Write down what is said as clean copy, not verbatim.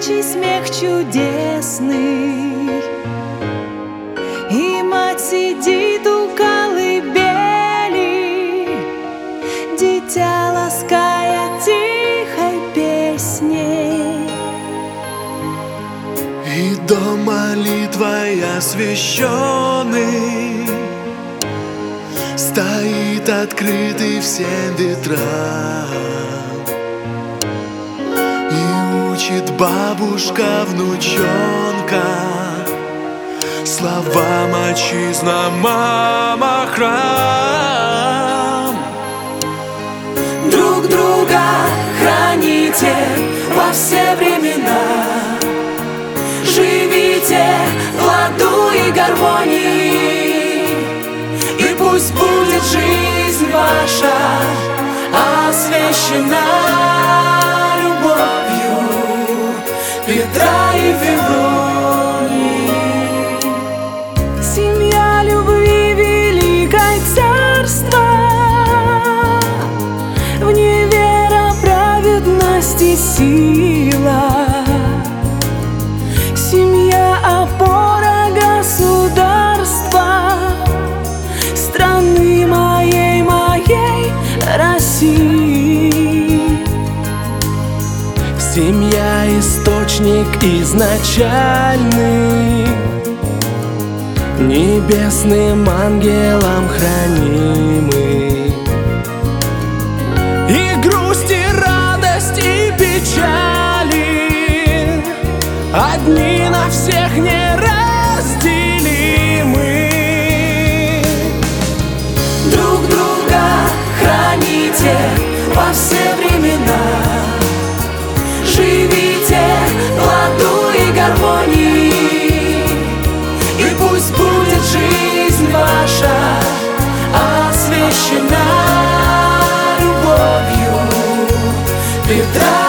горячий смех чудесный, и мать сидит у колыбели, дитя лаская тихой песней. И дом молитвой освященный стоит открытый всем ветрам, и учит бабушка внучонка словам: отчизна, мама, храм. Друг друга храните во все времена, живите в ладу и гармонии, и пусть будет жизнь ваша освящена любовью Петра и Февронии. Семья любви великой царства, в ней вера, праведность и сила. Семья — опора государства, страны моей России. Семья — источник изначальный, небесным ангелом хранимый. И грусть, и радость, и печали одни на всех неразделимы. Друг друга храните во все времена, живите в ладу и гармонии, и пусть будет жизнь ваша освящена любовью Петра